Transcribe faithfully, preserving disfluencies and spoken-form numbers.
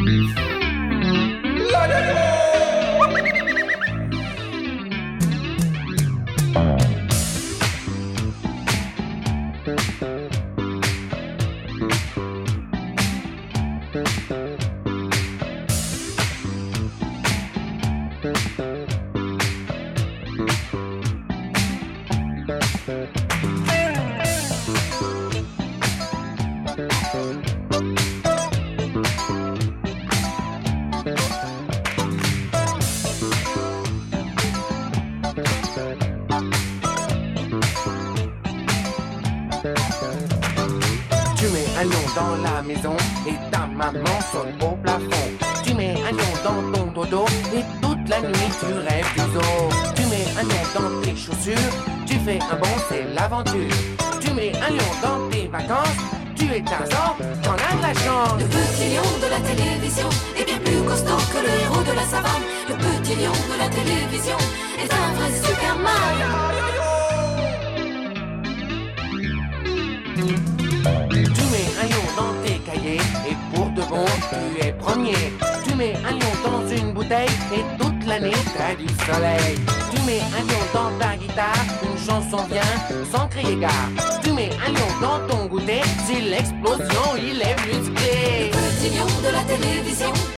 Tu mets un lion dans la maison et ta maman sonne au plafond. Tu mets un lion dans ton dodo et toute la nuit tu rêves du zoo. Tu mets un lion dans tes chaussures, tu fais un bond, c'est l'aventure. Tu mets un lion dans tes vacances, tu es Tarzan, t'en as de la chance. Le petit lion de la télévision est bien plus costaud que le héros de la savane. Le petit lion de la télévision est un vrai Superman. Tu mets un lion dans tes cahiers et pour de bon tu es premier. Tu mets un lion dans une bouteille et toute l'année t'as du soleil. Tu mets un lion dans ta guitare, une chanson vient sans crier gare. Tu mets un lion dans ton goûter, si l'explosion il est musclé. Le petit lion de la télévision